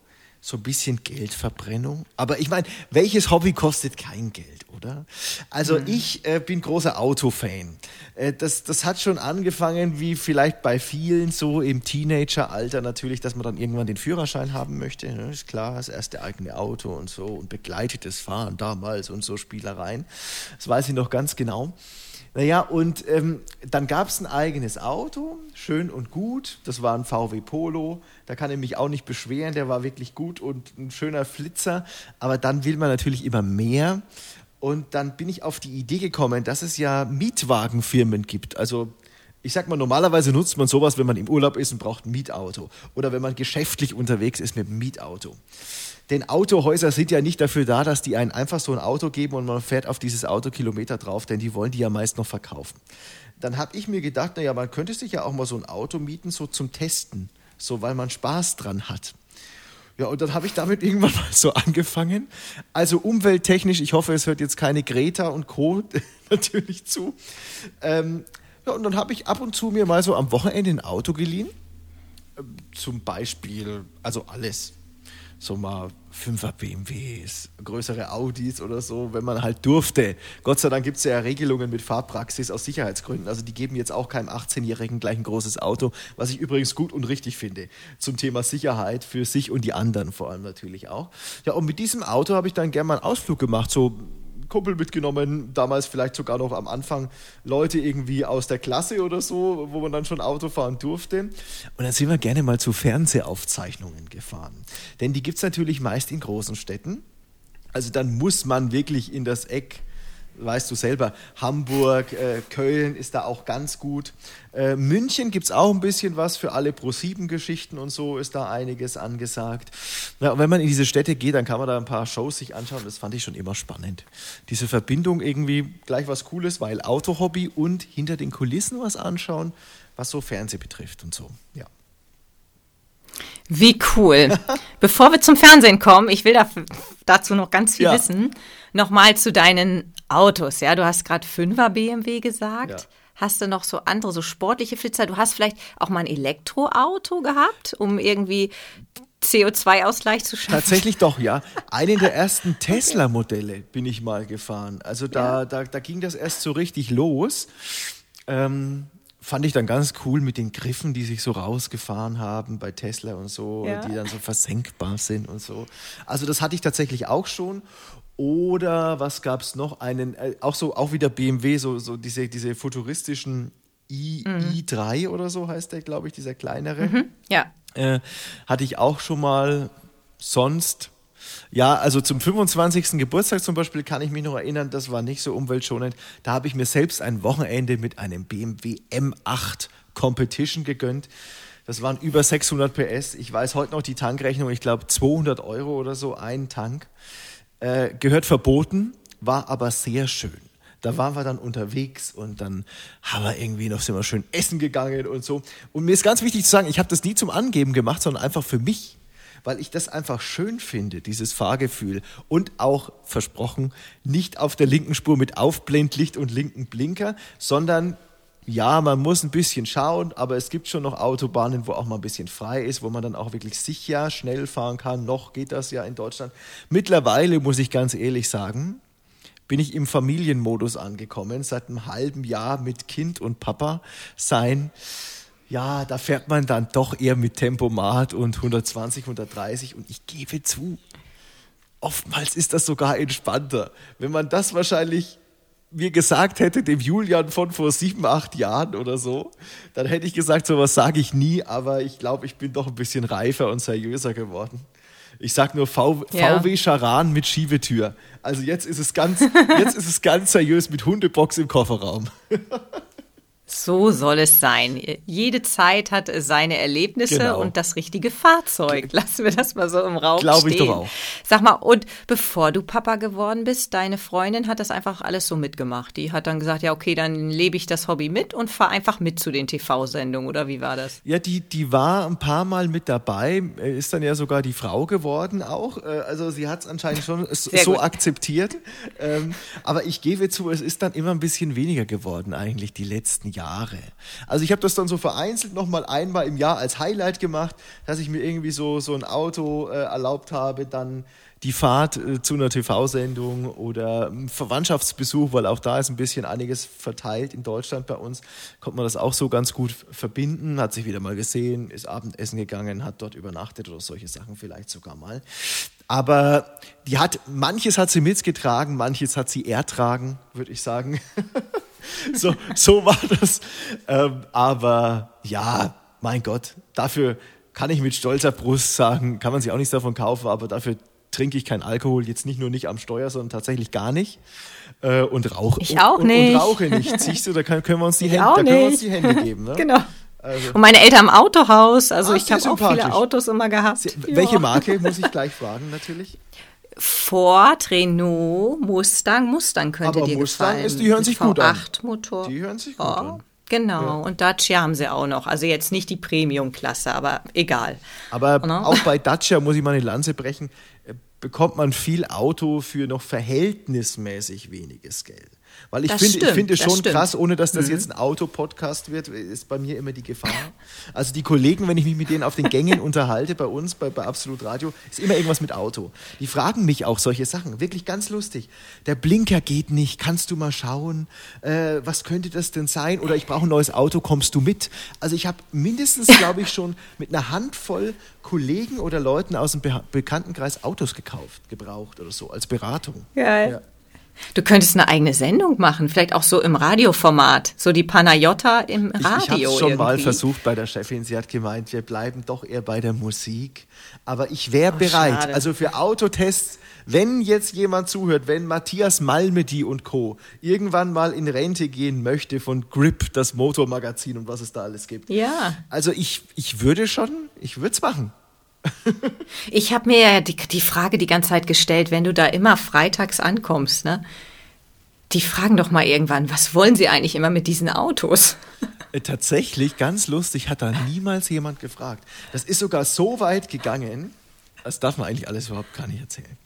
so ein bisschen Geldverbrennung. Aber ich meine, welches Hobby kostet kein Geld, oder? Also ich bin großer Autofan. Das hat schon angefangen, wie vielleicht bei vielen so im Teenageralter natürlich, dass man dann irgendwann den Führerschein haben möchte. Ne? Ist klar, das erste eigene Auto und so und begleitetes Fahren damals und so Spielereien. Das weiß ich noch ganz genau. Naja, und dann gab es ein eigenes Auto, schön und gut. Das war ein VW Polo. Da kann ich mich auch nicht beschweren. Der war wirklich gut und ein schöner Flitzer. Aber dann will man natürlich immer mehr. Und dann bin ich auf die Idee gekommen, dass es ja Mietwagenfirmen gibt. Also ich sag mal, normalerweise nutzt man sowas, wenn man im Urlaub ist und braucht ein Mietauto. Oder wenn man geschäftlich unterwegs ist mit einem Mietauto. Denn Autohäuser sind ja nicht dafür da, dass die einen einfach so ein Auto geben und man fährt auf dieses Auto Kilometer drauf, denn die wollen die ja meist noch verkaufen. Dann habe ich mir gedacht, naja, man könnte sich ja auch mal so ein Auto mieten, so zum Testen, so weil man Spaß dran hat. Ja, und dann habe ich damit irgendwann mal so angefangen. Also umwelttechnisch, ich hoffe, es hört jetzt keine Greta und Co. natürlich zu. Ja, und dann habe ich ab und zu mir mal so am Wochenende ein Auto geliehen. Zum Beispiel, also alles. So mal 5er BMWs, größere Audis oder so, wenn man halt durfte. Gott sei Dank gibt es ja Regelungen mit Fahrpraxis aus Sicherheitsgründen. Also die geben jetzt auch keinem 18-Jährigen gleich ein großes Auto, was ich übrigens gut und richtig finde. Zum Thema Sicherheit für sich und die anderen vor allem natürlich auch. Ja, und mit diesem Auto habe ich dann gerne mal einen Ausflug gemacht, so Kumpel mitgenommen, damals vielleicht sogar noch am Anfang Leute irgendwie aus der Klasse oder so, wo man dann schon Auto fahren durfte. Und dann sind wir gerne mal zu Fernsehaufzeichnungen gefahren. Denn die gibt es natürlich meist in großen Städten. Also dann muss man wirklich in das Eck, weißt du selber, Hamburg, Köln ist da auch ganz gut. München gibt es auch ein bisschen was für alle Pro7-Geschichten und so ist da einiges angesagt. Ja, und wenn man in diese Städte geht, dann kann man da ein paar Shows sich anschauen. Das fand ich schon immer spannend. Diese Verbindung irgendwie gleich was Cooles, weil Autohobby und hinter den Kulissen was anschauen, was so Fernsehen betrifft und so. Ja. Wie cool. Bevor wir zum Fernsehen kommen, ich will dazu noch ganz viel wissen. Nochmal zu deinen Autos. Ja, du hast gerade 5er BMW gesagt. Ja. Hast du noch so andere, so sportliche Flitzer? Du hast vielleicht auch mal ein Elektroauto gehabt, um irgendwie CO2-Ausgleich zu schaffen? Tatsächlich doch, ja. Einen der ersten Tesla-Modelle bin ich mal gefahren. Also da ging das erst so richtig los. Fand ich dann ganz cool mit den Griffen, die sich so rausgefahren haben bei Tesla und so, die dann so versenkbar sind und so. Also das hatte ich tatsächlich auch schon. Oder was gab es noch? Auch wieder BMW, so diese futuristischen i3 oder so heißt der, glaube ich, dieser kleinere. Mhm. Ja. Hatte ich auch schon mal. Sonst, ja, also zum 25. Geburtstag zum Beispiel kann ich mich noch erinnern, das war nicht so umweltschonend. Da habe ich mir selbst ein Wochenende mit einem BMW M8 Competition gegönnt. Das waren über 600 PS. Ich weiß heute noch die Tankrechnung, ich glaube 200 Euro oder so, ein Tank. Gehört verboten, war aber sehr schön. Da waren wir dann unterwegs und dann haben wir irgendwie noch, sind wir schön essen gegangen und so. Und mir ist ganz wichtig zu sagen, ich habe das nie zum Angeben gemacht, sondern einfach für mich, weil ich das einfach schön finde, dieses Fahrgefühl. Und auch, versprochen, nicht auf der linken Spur mit Aufblendlicht und linken Blinker, sondern ja, man muss ein bisschen schauen, aber es gibt schon noch Autobahnen, wo auch mal ein bisschen frei ist, wo man dann auch wirklich sicher schnell fahren kann. Noch geht das ja in Deutschland. Mittlerweile, muss ich ganz ehrlich sagen, bin ich im Familienmodus angekommen, seit einem halben Jahr mit Kind und Papa sein. Ja, da fährt man dann doch eher mit Tempomat und 120, 130 und ich gebe zu, oftmals ist das sogar entspannter. Wenn man das wahrscheinlich mir gesagt hätte, dem Julian von vor 7, 8 Jahren oder so, dann hätte ich gesagt, sowas sage ich nie, aber ich glaube, ich bin doch ein bisschen reifer und seriöser geworden. Ich sag nur VW Charan mit Schiebetür. Also jetzt ist es ganz seriös mit Hundebox im Kofferraum. So soll es sein. Jede Zeit hat seine Erlebnisse und das richtige Fahrzeug. Lassen wir das mal so im Raum stehen. Glaube ich doch auch. Sag mal, und bevor du Papa geworden bist, deine Freundin hat das einfach alles so mitgemacht. Die hat dann gesagt, ja okay, dann lebe ich das Hobby mit und fahre einfach mit zu den TV-Sendungen, oder wie war das? Ja, die war ein paar Mal mit dabei, ist dann ja sogar die Frau geworden auch. Also sie hat es anscheinend schon so akzeptiert. Aber ich gebe zu, es ist dann immer ein bisschen weniger geworden eigentlich die letzten Jahre. Also ich habe das dann so vereinzelt nochmal einmal im Jahr als Highlight gemacht, dass ich mir irgendwie so ein Auto erlaubt habe, dann die Fahrt zu einer TV-Sendung oder Verwandtschaftsbesuch, weil auch da ist ein bisschen einiges verteilt in Deutschland bei uns, konnte man das auch so ganz gut verbinden, hat sich wieder mal gesehen, ist Abendessen gegangen, hat dort übernachtet oder solche Sachen vielleicht sogar mal. Aber manches hat sie mitgetragen, manches hat sie ertragen, würde ich sagen. so war das. Aber ja, mein Gott, dafür kann ich mit stolzer Brust sagen, kann man sich auch nichts davon kaufen, aber dafür trinke ich keinen Alkohol, jetzt nicht am Steuer, sondern tatsächlich gar nicht. Und rauche. Ich auch nicht. Und rauche nicht. Siehst du, da können wir uns die Hände geben. Ne? Genau. Also. Und meine Eltern im Autohaus, also ich habe auch viele Autos immer gehabt. Welche Marke, muss ich gleich fragen natürlich? Ford, Renault, Mustang könnte aber dir Mustang gefallen. Die hören sich gut an. V8-Motor. Die hören sich gut an. Genau, ja. Und Dacia haben sie auch noch. Also jetzt nicht die Premium-Klasse, aber egal. Aber auch bei Dacia muss ich mal eine Lanze brechen, bekommt man viel Auto für noch verhältnismäßig weniges Geld. Weil ich finde es schon krass, ohne dass das jetzt ein Autopodcast wird, ist bei mir immer die Gefahr. Also die Kollegen, wenn ich mich mit denen auf den Gängen unterhalte, bei uns, bei Absolut Radio, ist immer irgendwas mit Auto. Die fragen mich auch solche Sachen, wirklich ganz lustig. Der Blinker geht nicht, kannst du mal schauen, was könnte das denn sein? Oder ich brauche ein neues Auto, kommst du mit? Also ich habe mindestens, glaube ich, schon mit einer Handvoll Kollegen oder Leuten aus dem Bekanntenkreis Autos gebraucht oder so, als Beratung. Geil. Ja. Du könntest eine eigene Sendung machen, vielleicht auch so im Radioformat, so die Panayota im Radio. Ich habe es schon mal versucht bei der Chefin, sie hat gemeint, wir bleiben doch eher bei der Musik, aber ich wäre bereit, schade. Also für Autotests, wenn jetzt jemand zuhört, wenn Matthias Malmedy und Co. irgendwann mal in Rente gehen möchte von Grip, das Motormagazin und was es da alles gibt. Ja. Also ich würde es machen. Ich habe mir ja die Frage die ganze Zeit gestellt, wenn du da immer freitags ankommst, ne? Die fragen doch mal irgendwann, was wollen sie eigentlich immer mit diesen Autos? Tatsächlich, ganz lustig, hat da niemals jemand gefragt. Das ist sogar so weit gegangen, das darf man eigentlich alles überhaupt gar nicht erzählen.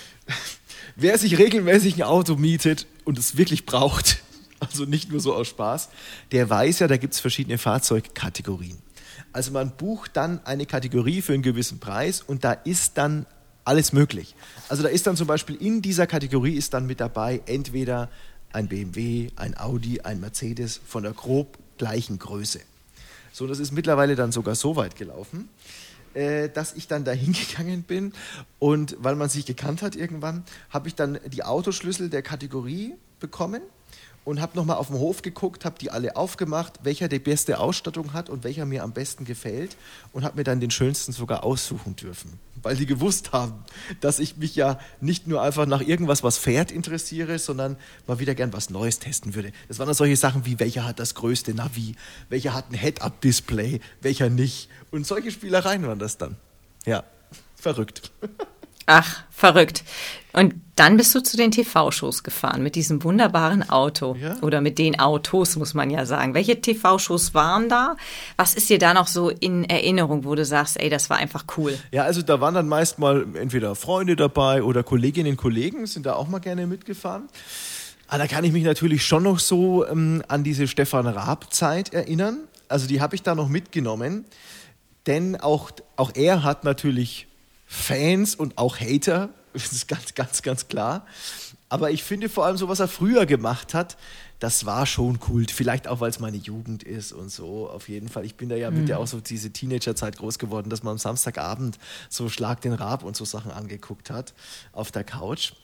Wer sich regelmäßig ein Auto mietet und es wirklich braucht, also nicht nur so aus Spaß, der weiß ja, da gibt es verschiedene Fahrzeugkategorien. Also man bucht dann eine Kategorie für einen gewissen Preis und da ist dann alles möglich. Also da ist dann zum Beispiel in dieser Kategorie ist dann mit dabei entweder ein BMW, ein Audi, ein Mercedes von der grob gleichen Größe. So, das ist mittlerweile dann sogar so weit gelaufen, dass ich dann da hingegangen bin und weil man sich gekannt hat irgendwann, habe ich dann die Autoschlüssel der Kategorie bekommen. Und habe nochmal auf den Hof geguckt, habe die alle aufgemacht, welcher die beste Ausstattung hat und welcher mir am besten gefällt und habe mir dann den schönsten sogar aussuchen dürfen. Weil die gewusst haben, dass ich mich ja nicht nur einfach nach irgendwas, was fährt, interessiere, sondern mal wieder gern was Neues testen würde. Das waren dann solche Sachen wie, welcher hat das größte Navi, welcher hat ein Head-Up-Display, welcher nicht. Und solche Spielereien waren das dann. Ja, verrückt. Ach, verrückt. Und dann bist du zu den TV-Shows gefahren mit diesem wunderbaren Auto. Ja. Oder mit den Autos, muss man ja sagen. Welche TV-Shows waren da? Was ist dir da noch so in Erinnerung, wo du sagst, ey, das war einfach cool? Ja, also da waren dann meist mal entweder Freunde dabei oder Kolleginnen und Kollegen, sind da auch mal gerne mitgefahren. Aber da kann ich mich natürlich schon noch so an diese Stefan Raab-Zeit erinnern. Also die habe ich da noch mitgenommen. Denn auch er hat natürlich Fans und auch Hater, das ist ganz klar. Aber ich finde vor allem so, was er früher gemacht hat, das war schon Kult. Vielleicht auch, weil es meine Jugend ist und so. Auf jeden Fall. Ich bin da ja mit der auch so diese Teenagerzeit groß geworden, dass man am Samstagabend so Schlag den Raab und so Sachen angeguckt hat auf der Couch.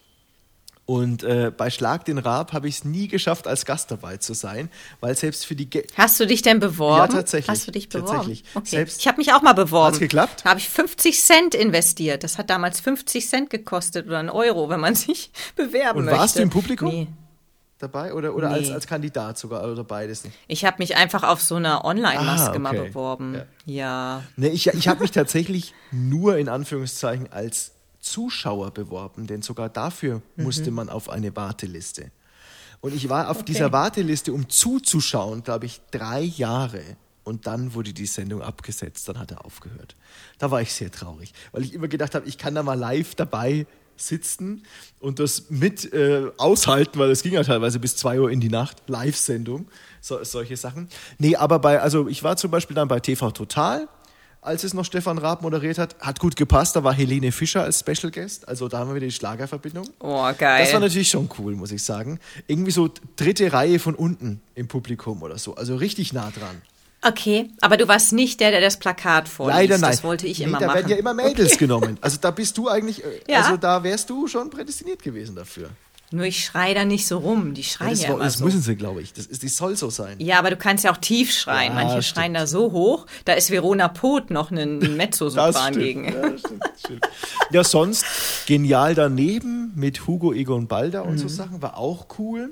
Und bei Schlag den Raab habe ich es nie geschafft, als Gast dabei zu sein, weil selbst für die... Hast du dich denn beworben? Ja, tatsächlich. Hast du dich beworben? Tatsächlich. Okay. Ich habe mich auch mal beworben. Hat's geklappt? Da habe ich 50 Cent investiert. Das hat damals 50 Cent gekostet oder einen Euro, wenn man sich bewerben möchte. Und warst du im Publikum? Nee. Dabei oder nee. als Kandidat sogar oder beides nicht? Ich habe mich einfach auf so einer Online-Maske mal beworben. Ja. Nee, ich habe mich tatsächlich nur in Anführungszeichen als Zuschauer beworben, denn sogar dafür musste man auf eine Warteliste. Und ich war auf dieser Warteliste, um zuzuschauen, glaube ich, 3 Jahre. Und dann wurde die Sendung abgesetzt, dann hat er aufgehört. Da war ich sehr traurig, weil ich immer gedacht habe, ich kann da mal live dabei sitzen und das mit aushalten, weil es ging ja teilweise bis 2 Uhr in die Nacht, Live-Sendung, solche Sachen. Nee, aber ich war zum Beispiel dann bei TV Total, als es noch Stefan Raab moderiert hat gut gepasst, da war Helene Fischer als Special Guest, also da haben wir wieder die Schlagerverbindung. Oh, geil. Das war natürlich schon cool, muss ich sagen. Irgendwie so 3. Reihe von unten im Publikum oder so, also richtig nah dran. Okay, aber du warst nicht der das Plakat vorliest. Leider nein. Das wollte ich immer machen. Da werden ja immer Mädels genommen. Also da bist du eigentlich, also da wärst du schon prädestiniert gewesen dafür. Nur ich schreie da nicht so rum. Die schreien ja immer das so. Das müssen sie, glaube ich. Das soll so sein. Ja, aber du kannst ja auch tief schreien. Ja, Manche schreien da so hoch. Da ist Verona Poth noch ein Mezzosopran gegen. Ja, stimmt. Ja, sonst genial daneben mit Hugo Egon Balder und so Sachen. War auch cool.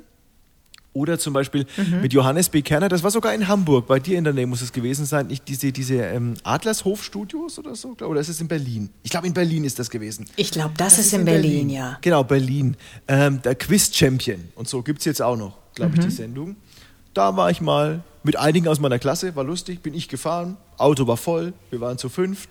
Oder zum Beispiel mit Johannes B. Kerner, das war sogar in Hamburg, bei dir in der Nähe muss es gewesen sein, nicht diese Adlershof-Studios oder so, oder ist es in Berlin? Ich glaube, in Berlin ist das gewesen. Ich glaube, das ist in Berlin, ja. Genau, Berlin. Der Quiz-Champion und so gibt es jetzt auch noch, glaube ich, die Sendung. Da war ich mal mit einigen aus meiner Klasse, war lustig, bin ich gefahren, Auto war voll, wir waren zu 5,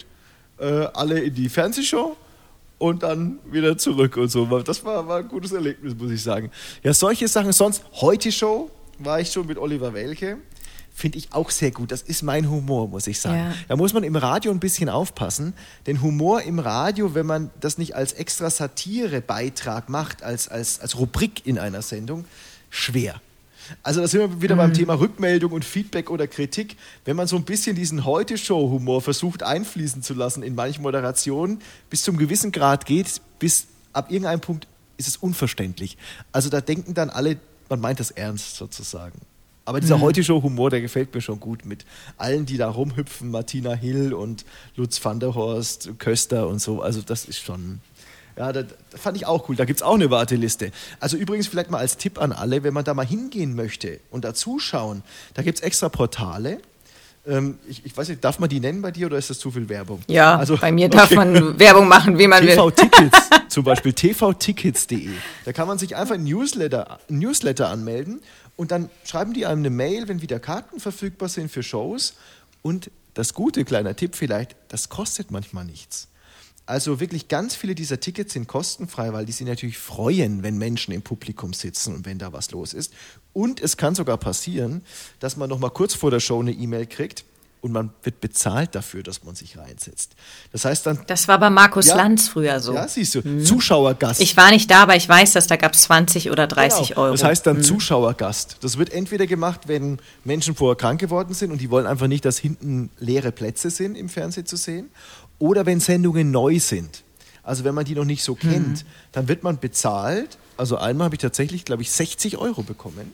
alle in die Fernsehshow. Und dann wieder zurück und so. Das war ein gutes Erlebnis, muss ich sagen. Ja, solche Sachen. Sonst, Heute-Show war ich schon mit Oliver Welke. Finde ich auch sehr gut. Das ist mein Humor, muss ich sagen. Ja. Da muss man im Radio ein bisschen aufpassen. Denn Humor im Radio, wenn man das nicht als extra Satire-Beitrag macht, als Rubrik in einer Sendung, schwer. Also da sind wir wieder beim Thema Rückmeldung und Feedback oder Kritik. Wenn man so ein bisschen diesen Heute-Show-Humor versucht einfließen zu lassen in manchen Moderationen, bis zum gewissen Grad geht, bis ab irgendeinem Punkt ist es unverständlich. Also da denken dann alle, man meint das ernst sozusagen. Aber dieser Heute-Show-Humor, der gefällt mir schon gut mit allen, die da rumhüpfen, Martina Hill und Lutz van der Horst, Köster und so. Also das ist schon... Ja, das fand ich auch cool. Da gibt es auch eine Warteliste. Also übrigens vielleicht mal als Tipp an alle, wenn man da mal hingehen möchte und da zuschauen, da gibt es extra Portale. Ich weiß nicht, darf man die nennen bei dir oder ist das zu viel Werbung? Ja, also, bei mir darf man Werbung machen, wie man will. TV-Tickets, zum Beispiel tvtickets.de. Da kann man sich einfach ein Newsletter anmelden und dann schreiben die einem eine Mail, wenn wieder Karten verfügbar sind für Shows. Und das gute, kleiner Tipp vielleicht, das kostet manchmal nichts. Also wirklich ganz viele dieser Tickets sind kostenfrei, weil die sich natürlich freuen, wenn Menschen im Publikum sitzen und wenn da was los ist. Und es kann sogar passieren, dass man noch mal kurz vor der Show eine E-Mail kriegt und man wird bezahlt dafür, dass man sich reinsetzt. Das heißt dann... Das war bei Markus Lanz früher so. Ja, siehst du. Zuschauergast. Ich war nicht da, aber ich weiß, dass da gab es 20 oder 30 Euro. Das heißt dann Zuschauergast. Das wird entweder gemacht, wenn Menschen vorher krank geworden sind und die wollen einfach nicht, dass hinten leere Plätze sind im Fernsehen zu sehen. Oder wenn Sendungen neu sind, also wenn man die noch nicht so kennt, dann wird man bezahlt. Also einmal habe ich tatsächlich, glaube ich, 60 Euro bekommen.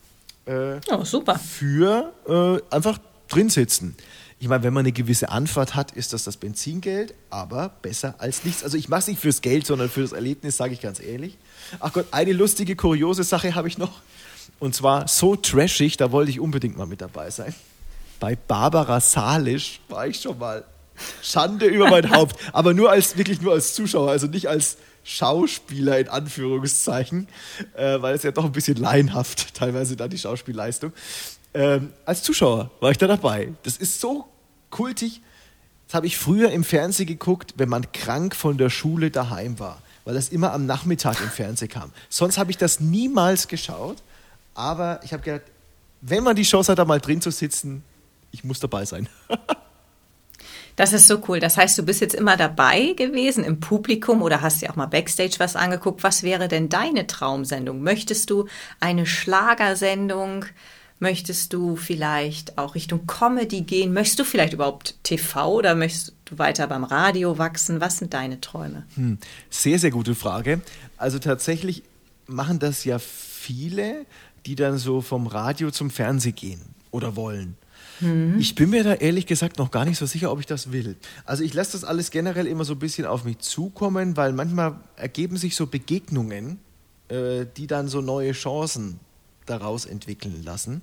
Super. Für einfach drin sitzen. Ich meine, wenn man eine gewisse Anfahrt hat, ist das Benzingeld, aber besser als nichts. Also ich mache es nicht fürs Geld, sondern für das Erlebnis, sage ich ganz ehrlich. Ach Gott, eine lustige, kuriose Sache habe ich noch. Und zwar so trashig, da wollte ich unbedingt mal mit dabei sein. Bei Barbara Salisch war ich schon mal. Schande über mein Haupt, aber wirklich nur als Zuschauer, also nicht als Schauspieler in Anführungszeichen, weil es ja doch ein bisschen laienhaft teilweise da die Schauspielleistung. Als Zuschauer war ich da dabei. Das ist so kultig. Das habe ich früher im Fernsehen geguckt, wenn man krank von der Schule daheim war, weil das immer am Nachmittag im Fernsehen kam. Sonst habe ich das niemals geschaut, aber ich habe gedacht, wenn man die Chance hat, da mal drin zu sitzen, ich muss dabei sein. Das ist so cool. Das heißt, du bist jetzt immer dabei gewesen im Publikum oder hast dir auch mal Backstage was angeguckt. Was wäre denn deine Traumsendung? Möchtest du eine Schlagersendung? Möchtest du vielleicht auch Richtung Comedy gehen? Möchtest du vielleicht überhaupt TV oder möchtest du weiter beim Radio wachsen? Was sind deine Träume? Sehr, sehr gute Frage. Also tatsächlich machen das ja viele, die dann so vom Radio zum Fernsehen gehen oder wollen. Ich bin mir da ehrlich gesagt noch gar nicht so sicher, ob ich das will. Also ich lasse das alles generell immer so ein bisschen auf mich zukommen, weil manchmal ergeben sich so Begegnungen, die dann so neue Chancen daraus entwickeln lassen.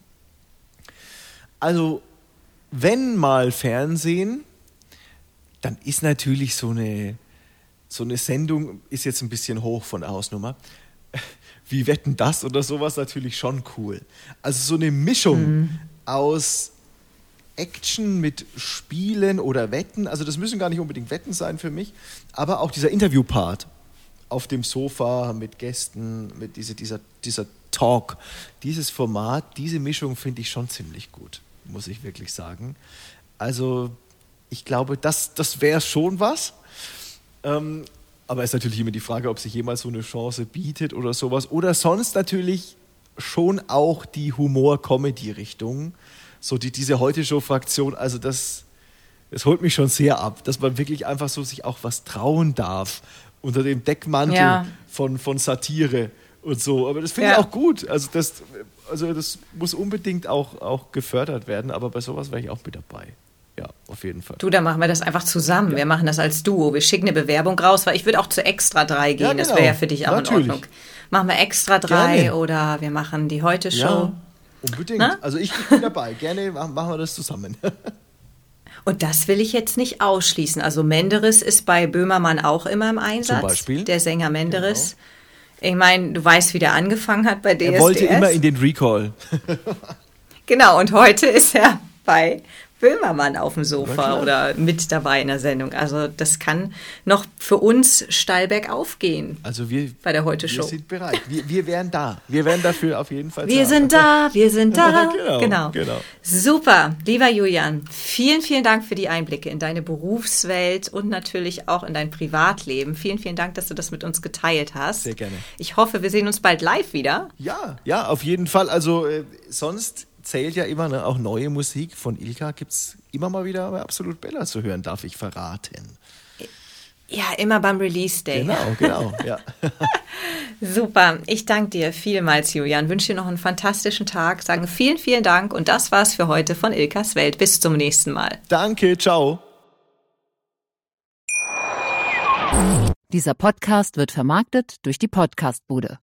Also wenn mal Fernsehen, dann ist natürlich so eine Sendung, ist jetzt ein bisschen hoch von der Hausnummer, wie Wetten, das oder sowas natürlich schon cool. Also so eine Mischung aus Action mit Spielen oder Wetten, also das müssen gar nicht unbedingt Wetten sein für mich, aber auch dieser Interview-Part auf dem Sofa mit Gästen, mit dieser Talk, dieses Format, diese Mischung finde ich schon ziemlich gut, muss ich wirklich sagen. Also ich glaube, das wäre schon was. Aber es ist natürlich immer die Frage, ob sich jemals so eine Chance bietet oder sowas. Oder sonst natürlich schon auch die Humor-Comedy-Richtung. So diese Heute-Show-Fraktion, also das holt mich schon sehr ab, dass man wirklich einfach so sich auch was trauen darf unter dem Deckmantel von Satire und so. Aber das finde ich auch gut. Also das muss unbedingt auch gefördert werden, aber bei sowas wäre ich auch mit dabei. Ja, auf jeden Fall. Du, dann machen wir das einfach zusammen. Ja. Wir machen das als Duo. Wir schicken eine Bewerbung raus, weil ich würde auch zu Extra 3 gehen. Ja, genau. Das wäre ja für dich auch natürlich in Ordnung. Machen wir Extra 3 gerne. Oder wir machen die Heute-Show. Ja, unbedingt. Na? Also ich bin dabei. Gerne machen wir das zusammen. Und das will ich jetzt nicht ausschließen. Also Menderes ist bei Böhmermann auch immer im Einsatz. Zum Beispiel. Der Sänger Menderes. Genau. Ich meine, du weißt, wie der angefangen hat bei DSDS. Er wollte immer in den Recall. Genau, und heute ist er bei Böhmermann auf dem Sofa oder mit dabei in der Sendung. Also das kann noch für uns steil bergauf gehen. Also wir bei der Heute-Show. Wir sind bereit. Wir wären da. Wir wären dafür auf jeden Fall Wir sind da. Genau. Super. Lieber Julian, vielen, vielen Dank für die Einblicke in deine Berufswelt und natürlich auch in dein Privatleben. Vielen, vielen Dank, dass du das mit uns geteilt hast. Sehr gerne. Ich hoffe, wir sehen uns bald live wieder. Ja, auf jeden Fall. Also sonst zählt ja immer, auch neue Musik von Ilka gibt es immer mal wieder bei Absolut Bella zu hören, darf ich verraten. Ja, immer beim Release Day. Genau, ja. Super, ich danke dir vielmals, Julian. Wünsche dir noch einen fantastischen Tag, sage vielen, vielen Dank und das war's für heute von Ilkas Welt. Bis zum nächsten Mal. Danke, ciao. Dieser Podcast wird vermarktet durch die Podcastbude.